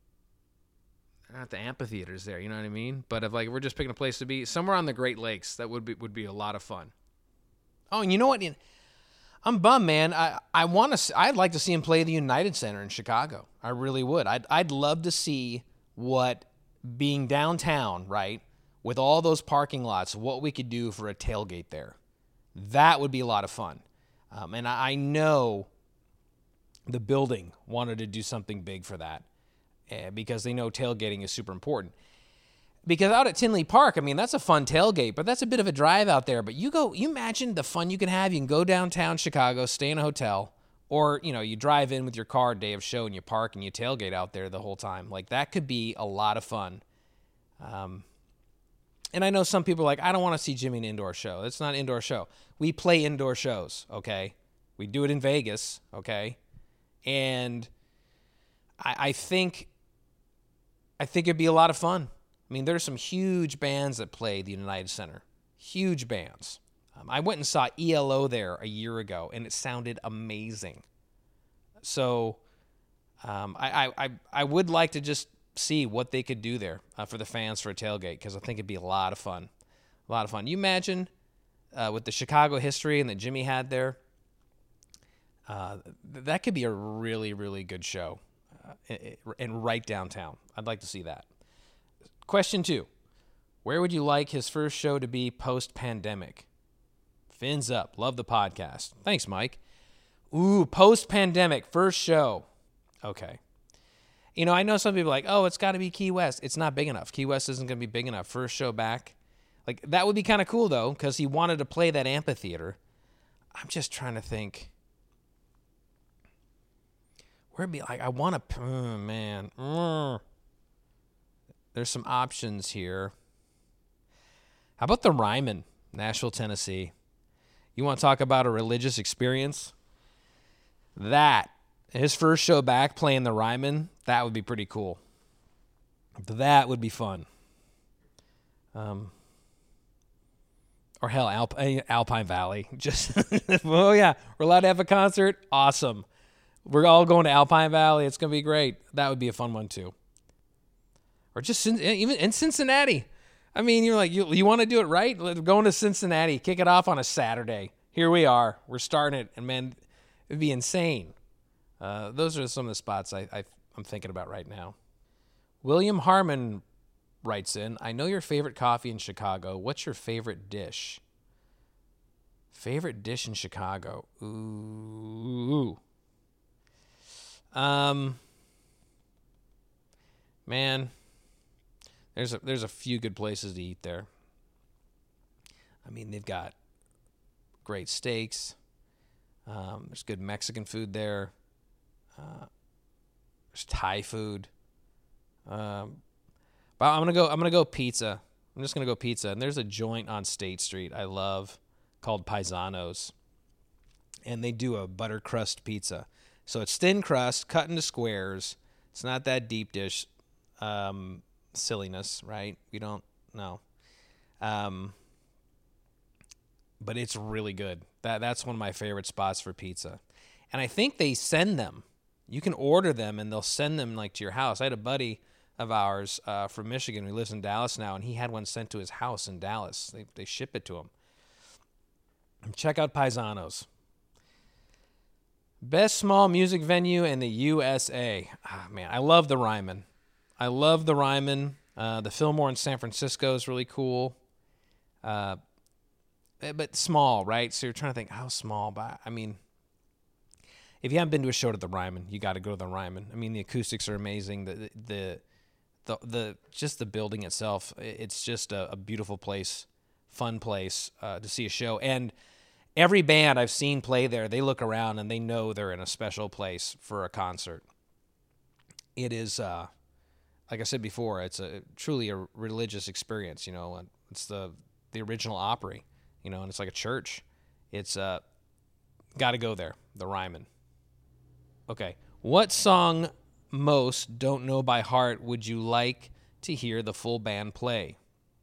not the amphitheaters there. You know what I mean? But if like we're just picking a place to be somewhere on the Great Lakes, that would be would be a lot of fun. Oh, and you know what? I'm bummed, man. I I want to. I'd like to see him play the United Center in Chicago. I really would. I'd I'd love to see what being downtown, right, with all those parking lots, what we could do for a tailgate there. That would be a lot of fun. Um, and I, I know the building wanted to do something big for that uh, because they know tailgating is super important. Because out at Tinley Park, I mean, that's a fun tailgate, but that's a bit of a drive out there. But you go, you imagine the fun you can have. You can go downtown Chicago, stay in a hotel, or, you know, you drive in with your car day of show and you park and you tailgate out there the whole time. Like, that could be a lot of fun. Um, and I know some people are like, I don't want to see Jimmy in an indoor show. It's not an indoor show. We play indoor shows, okay? We do it in Vegas, okay? And I, I think I think it'd be a lot of fun. I mean, there's some huge bands that play the United Center. Huge bands. Um, I went and saw E L O there a year ago, and it sounded amazing. So um, I, I, I, I would like to just see what they could do there uh, for the fans for a tailgate, because I think it'd be a lot of fun. A lot of fun. You imagine uh, with the Chicago history and that Jimmy had there, uh, th- that could be a really, really good show uh, and right downtown. I'd like to see that. Question two, where would you like his first show to be post-pandemic? Fins up. Love the podcast. Thanks, Mike. Ooh, post-pandemic, first show. Okay. You know, I know some people are like, oh, it's got to be Key West. It's not big enough. Key West isn't going to be big enough. First show back. Like, that would be kind of cool, though, because he wanted to play that amphitheater. I'm just trying to think. Where'd be like, I want to, oh, man. Mm. There's some options here. How about the Ryman, Nashville, Tennessee? You want to talk about a religious experience? That, his first show back playing the Ryman, that would be pretty cool. That would be fun. Um, or hell, Alp- Alpine Valley. Just, oh yeah, we're allowed to have a concert. Awesome. We're all going to Alpine Valley. It's going to be great. That would be a fun one too. Or just even in Cincinnati. I mean, you're like, you, you want to do it right? We're going to Cincinnati. Kick it off on a Saturday. Here we are. We're starting it. And, man, it'd be insane. Uh, those are some of the spots I, I, I'm thinking about right now. William Harmon writes in, I know your favorite coffee in Chicago. What's your favorite dish? Favorite dish in Chicago? Ooh. Um, man, there's a, there's a few good places to eat there. I mean, they've got great steaks. Um, there's good Mexican food there. Uh, there's Thai food. Um, but I'm gonna go. I'm gonna go pizza. I'm just gonna go pizza. And there's a joint on State Street I love called Paisanos, and they do a butter crust pizza. So it's thin crust, cut into squares. It's not that deep dish um, silliness, right? We don't know. Um, but it's really good. That That's one of my favorite spots for pizza. And I think they send them. You can order them, and they'll send them like to your house. I had a buddy of ours uh, from Michigan who lives in Dallas now, and he had one sent to his house in Dallas. They, they ship it to him. Check out Paisanos. Best small music venue in the U S A. Ah, man, I love the Ryman. I love the Ryman. Uh, the Fillmore in San Francisco is really cool. Uh, but small, right? So you're trying to think, how small? But I mean, if you haven't been to a show at the Ryman, you got to go to the Ryman. I mean, the acoustics are amazing. The the the, the just the building itself, it's just a, a beautiful place, fun place uh, to see a show. And every band I've seen play there, they look around and they know they're in a special place for a concert. It is, uh, like I said before, it's a truly a religious experience. You know, it's the the original Opry, you know, and it's like a church. It's uh, got to go there, the Ryman. Okay, what song most don't know by heart would you like to hear the full band play?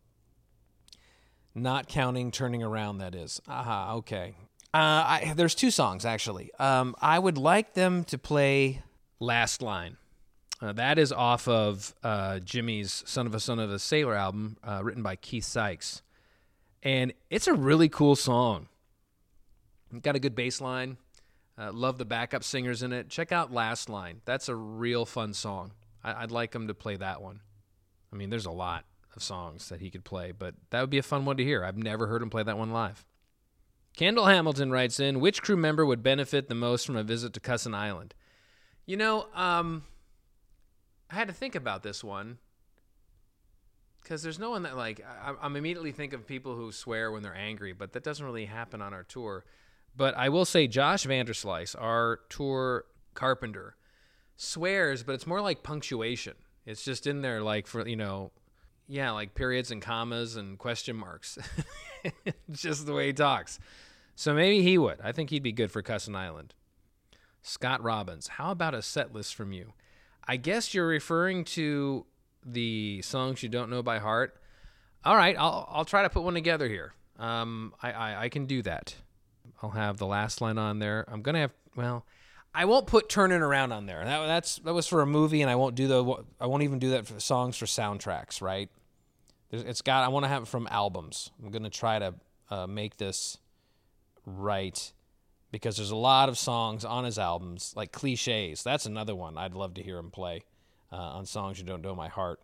Not counting Turning Around, that is. Aha, okay. Uh, I, there's two songs, actually. Um, I would like them to play Last Line. Uh, that is off of uh, Jimmy's Son of a Son of a Sailor album, uh, written by Keith Sykes. And it's a really cool song. Got a good bass line. Uh, love the backup singers in it. Check out Last Line. That's a real fun song. I- I'd like him to play that one. I mean, there's a lot of songs that he could play, but that would be a fun one to hear. I've never heard him play that one live. Kendall Hamilton writes in, which crew member would benefit the most from a visit to Cussin Island? You know, um, I had to think about this one because there's no one that, like, I, I'm immediately think of people who swear when they're angry, but that doesn't really happen on our tour. But I will say Josh Vanderslice, our tour carpenter, swears, but it's more like punctuation. It's just in there, like, for, you know, yeah, like periods and commas and question marks. It's just the way he talks. So maybe he would. I think he'd be good for Cussin Island. Scott Robbins, how about a set list from you? I guess you're referring to the songs you don't know by heart. All right, I'll I'll try to put one together here. Um, I, I, I can do that. I'll have the Last Line on there. I'm gonna have well, I won't put Turning Around on there. That that's that was for a movie, and I won't do the I won't even do that for songs for soundtracks. Right? It's got. I want to have it from albums. I'm gonna try to uh, make this right because there's a lot of songs on his albums, like Cliches. That's another one I'd love to hear him play uh, on songs you don't know my heart.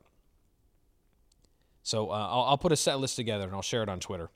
So uh, I'll, I'll put a set list together and I'll share it on Twitter.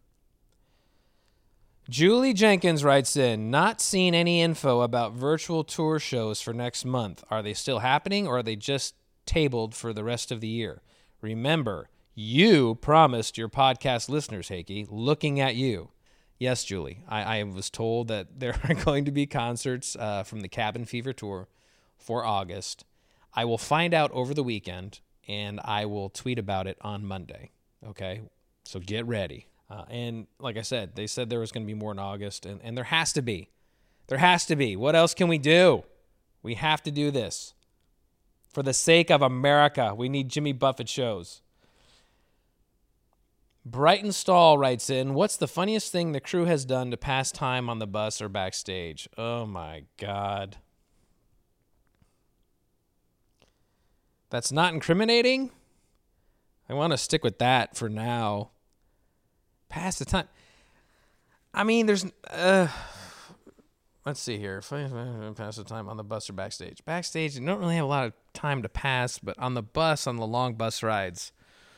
Julie Jenkins writes in, not seen any info about virtual tour shows for next month. Are they still happening or are they just tabled for the rest of the year? Remember, you promised your podcast listeners, Heikki, looking at you. Yes, Julie, I, I was told that there are going to be concerts uh, from the Cabin Fever Tour for August. I will find out over the weekend, and I will tweet about it on Monday, okay? So get ready. Uh, and like I said, they said there was going to be more in August, and, and there has to be. There has to be. What else can we do? We have to do this. For the sake of America, we need Jimmy Buffett shows. Brighton Stall writes in, what's the funniest thing the crew has done to pass time on the bus or backstage? Oh, my God. That's not incriminating? I want to stick with that for now. Pass the time. I mean, there's... Uh, let's see here. Pass the time on the bus or backstage. Backstage, you don't really have a lot of time to pass, but on the bus, on the long bus rides...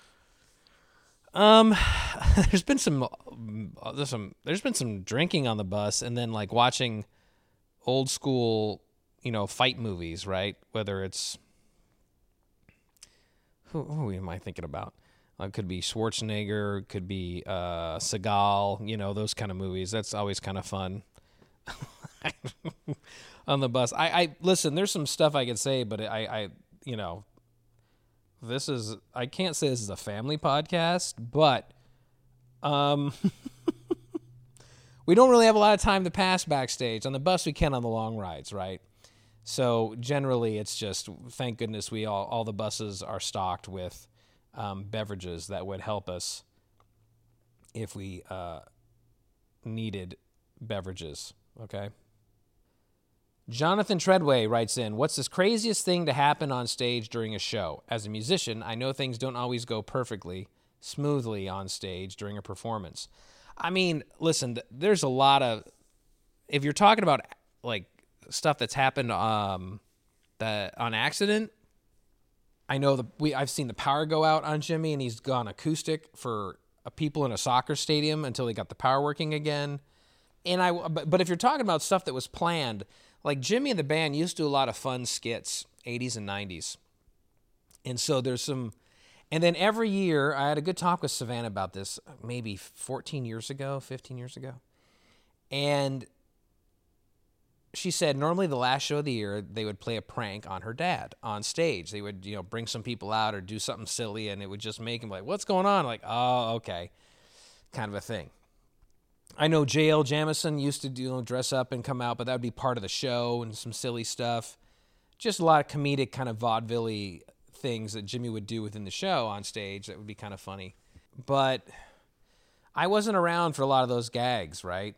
Um, there's been some, there's some, there's been some drinking on the bus, and then like watching old school, you know, fight movies, right? Whether it's who, who am I thinking about? Uh, it could be Schwarzenegger, could be uh, Seagal, you know, those kind of movies. That's always kind of fun on the bus. I, I listen. There's some stuff I could say, but I, I, you know. This is, I can't say this is a family podcast, but um, we don't really have a lot of time to pass backstage. On the bus, we can on the long rides, right? So generally, it's just, thank goodness we all, all the buses are stocked with um, beverages that would help us if we uh, needed beverages, okay? Jonathan Treadway writes in, what's the craziest thing to happen on stage during a show? As a musician, I know things don't always go perfectly, smoothly on stage during a performance. I mean, listen, there's a lot of, if you're talking about like stuff that's happened um, that on accident. I know the we I've seen the power go out on Jimmy, and he's gone acoustic for uh, people in a soccer stadium until he got the power working again. And I but, but if you're talking about stuff that was planned, like Jimmy and the band used to do a lot of fun skits, eighties and nineties. And so there's some, and then every year I had a good talk with Savannah about this, maybe fourteen years ago, fifteen years ago, and she said normally the last show of the year, they would play a prank on her dad on stage. They would, you know, bring some people out or do something silly, and it would just make him like, what's going on? Like, oh, okay, kind of a thing. I know J L Jamison used to do, you know, dress up and come out, but that would be part of the show and some silly stuff. Just a lot of comedic kind of vaudeville-y things that Jimmy would do within the show on stage that would be kind of funny. But I wasn't around for a lot of those gags, right?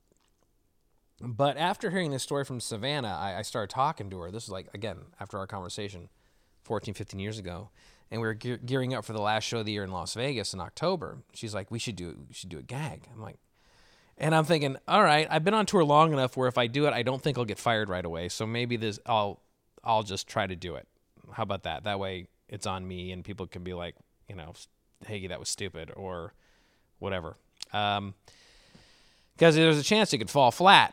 But after hearing this story from Savannah, I, I started talking to her. This is like, again, after our conversation fourteen, fifteen years ago. And we were ge- gearing up for the last show of the year in Las Vegas in October. She's like, we should do we should do a gag. I'm like, and I'm thinking, all right, I've been on tour long enough where if I do it, I don't think I'll get fired right away. So maybe this I'll I'll just try to do it. How about that? That way it's on me and people can be like, you know, hey, that was stupid or whatever. Um, because there's a chance it could fall flat.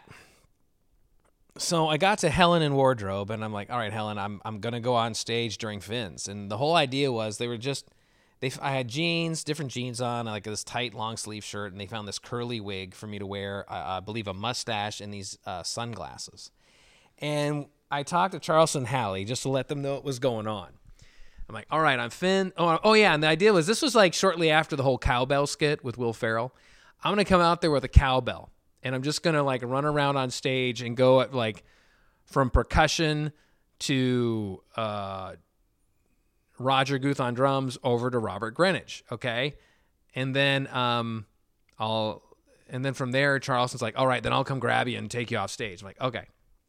So I got to Helen in wardrobe, and I'm like, all right, Helen, I'm I'm going to go on stage during Fins. And the whole idea was they were just, they I had jeans, different jeans on, like this tight long sleeve shirt, and they found this curly wig for me to wear, I, I believe a mustache and these uh, sunglasses. And I talked to Charleston Halley just to let them know what was going on. I'm like, all right, I'm Finn. Oh, oh, yeah, and the idea was this was like shortly after the whole cowbell skit with Will Ferrell. I'm going to come out there with a cowbell, and I'm just going to like run around on stage and go at like from percussion to uh, Roger Guth on drums over to Robert Greenidge, okay? And then um, I'll and then from there, Charleston's like, all right, then I'll come grab you and take you off stage. I'm like, okay.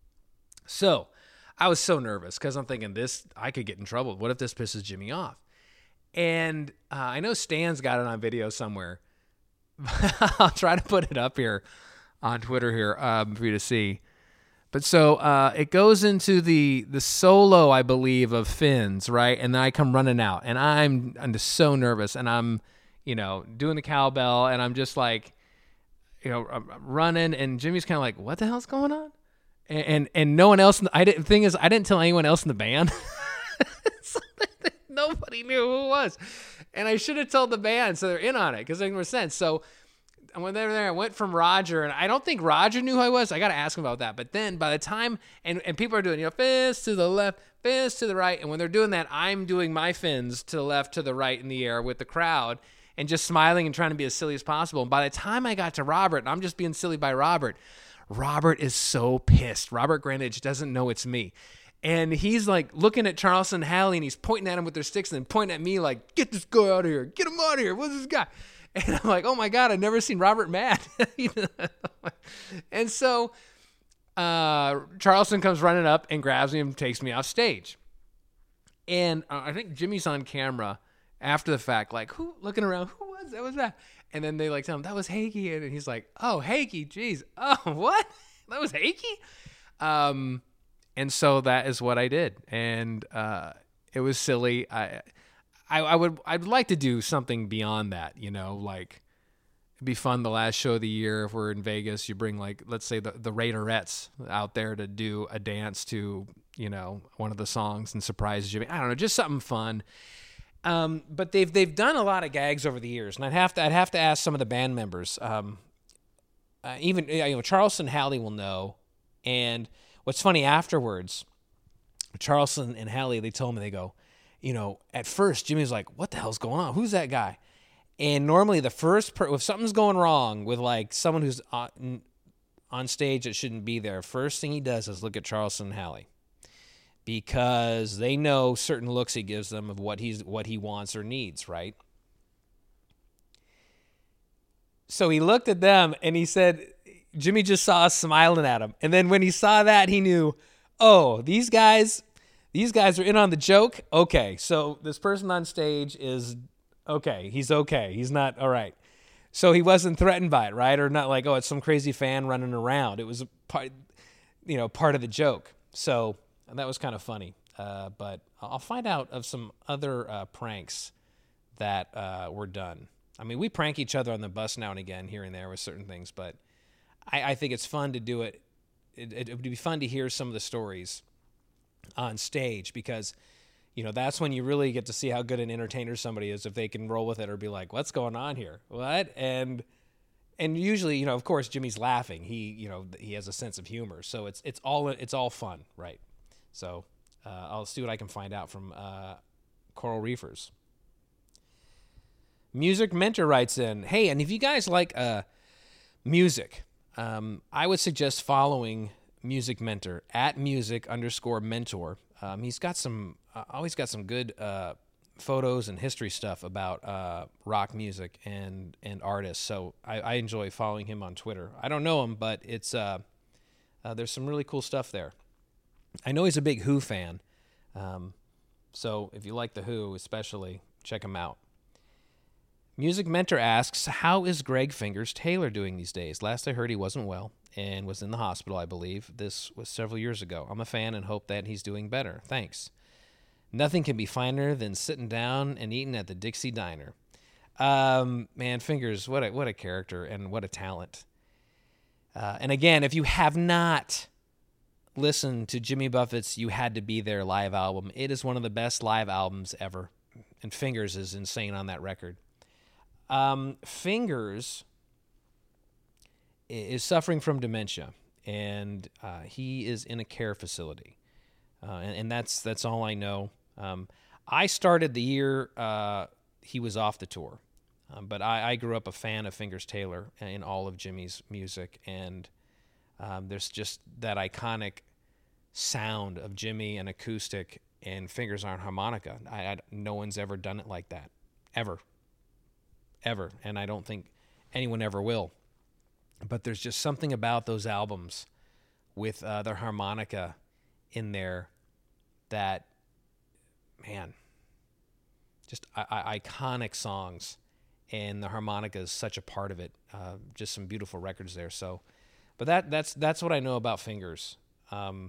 So I was so nervous because I'm thinking this, I could get in trouble. What if this pisses Jimmy off? And uh, I know Stan's got it on video somewhere. I'll try to put it up here on Twitter here um, for you to see. But so uh, it goes into the the solo, I believe, of Fins, right? And then I come running out, and I'm I'm just so nervous, and I'm, you know, doing the cowbell, and I'm just like, you know, I'm running, and Jimmy's kind of like, what the hell's going on? And, and and no one else. I didn't. Thing is, I didn't tell anyone else in the band. Nobody knew who it was, and I should have told the band so they're in on it because it makes more sense. So when they were there, I went from Roger, and I don't think Roger knew who I was. I got to ask him about that. But then by the time, and, and people are doing, you know, fist to the left, fist to the right, and when they're doing that, I'm doing my fins to the left, to the right in the air with the crowd, and just smiling and trying to be as silly as possible. And by the time I got to Robert, and I'm just being silly by Robert. Robert is so pissed. Robert Greenidge doesn't know it's me. And he's like looking at Charleston Halley, and he's pointing at him with their sticks and then pointing at me like, get this guy out of here. Get him out of here. What's this guy? And I'm like, oh my God, I've never seen Robert mad. And so uh, Charleston comes running up and grabs me and takes me off stage. And uh, I think Jimmy's on camera after the fact, like, who, looking around, who was that? Was that? And then they like tell him, that was Hakey. And he's like, oh, Hakey, geez. Oh, what? That was Hakey? Um, and so that is what I did. And uh, it was silly. I, I I would I'd like to do something beyond that, you know, like it'd be fun the last show of the year if we're in Vegas, you bring like, let's say the, the Raiderettes out there to do a dance to, you know, one of the songs and surprise Jimmy. I don't know, just something fun. Um, but they've they've done a lot of gags over the years, and I'd have to I'd have to ask some of the band members. Um, uh, even you know Charleston Halley will know. And what's funny afterwards, Charleston and Halley, they told me, they go, you know, at first Jimmy was like, "What the hell's going on? Who's that guy?" And normally the first per- if something's going wrong with like someone who's on, on stage that shouldn't be there, first thing he does is look at Charleston Halley. Because they know certain looks he gives them of what he's what he wants or needs, right? So he looked at them and he said, Jimmy just saw us smiling at him. And then when he saw that, he knew, oh, these guys, these guys are in on the joke. Okay, so this person on stage is okay. He's okay. He's not all right. So he wasn't threatened by it, right? Or not like, oh, it's some crazy fan running around. It was a part. you know, part of the joke. So that was kind of funny. Uh, but I'll find out of some other uh, pranks that uh, were done. I mean, we prank each other on the bus now and again, here and there with certain things, but I, I think it's fun to do it. It, it. It would be fun to hear some of the stories on stage because, you know, that's when you really get to see how good an entertainer somebody is, if they can roll with it or be like, what's going on here? What? And and usually, you know, of course, Jimmy's laughing. He, you know, he has a sense of humor. So it's it's all it's all fun, right? So uh, I'll see what I can find out from uh, Coral Reefers. Music Mentor writes in, hey, and if you guys like uh, music, um, I would suggest following Music Mentor at music underscore mentor. Um, he's got some, uh, always got some good uh, photos and history stuff about uh, rock music and and artists. So I, I enjoy following him on Twitter. I don't know him, but it's uh, uh, there's some really cool stuff there. I know he's a big Who fan, um, so if you like the Who, especially, check him out. Music Mentor asks, how is Greg Fingers Taylor doing these days? Last I heard, he wasn't well and was in the hospital, I believe. This was several years ago. I'm a fan and hope that he's doing better. Thanks. Nothing can be finer than sitting down and eating at the Dixie Diner. Um, man, Fingers, what a, what a character and what a talent. Uh, and again, if you have not listened to Jimmy Buffett's You Had to Be There live album, it is one of the best live albums ever. And Fingers is insane on that record. Um, Fingers is suffering from dementia, and uh, he is in a care facility, uh, and, and that's that's all I know. Um, I started the year uh, he was off the tour, um, but I, I grew up a fan of Fingers Taylor in all of Jimmy's music, and um, there's just that iconic sound of Jimmy and acoustic and Fingers on harmonica. I, I, no one's ever done it like that, ever. Ever, and I don't think anyone ever will. But there's just something about those albums with uh, their harmonica in there that, man, just I- I- iconic songs, and the harmonica is such a part of it. Uh, just some beautiful records there. So, but that that's that's what I know about Fingers, um,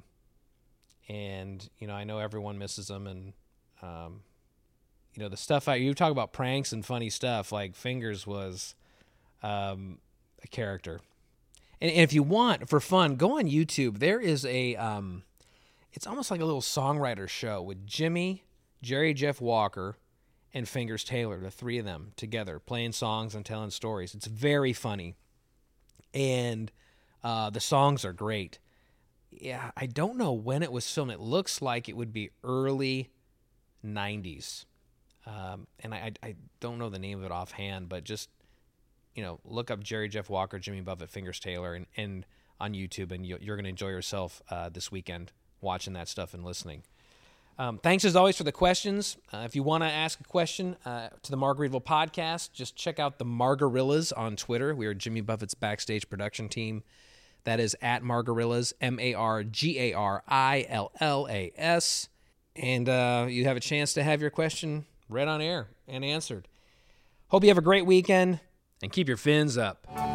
and you know I know everyone misses them, and um, you know, the stuff I, you talk about pranks and funny stuff, like Fingers was um, a character. And, and if you want, for fun, go on YouTube. There is a, um, it's almost like a little songwriter show with Jimmy, Jerry Jeff Walker, and Fingers Taylor, the three of them together, playing songs and telling stories. It's very funny. And uh, the songs are great. Yeah, I don't know when it was filmed. It looks like it would be early nineties. Um, and I, I don't know the name of it offhand, but just, you know, look up Jerry Jeff Walker, Jimmy Buffett, Fingers Taylor, and, and on YouTube, and you, you're going to enjoy yourself uh, this weekend watching that stuff and listening. Um, thanks, as always, for the questions. Uh, if you want to ask a question uh, to the Margaritaville podcast, just check out the Margarillas on Twitter. We are Jimmy Buffett's backstage production team. That is at Margarillas, M A R G A R I L L A S. And uh, you have a chance to have your question read on air and answered. Hope you have a great weekend, and keep your fins up.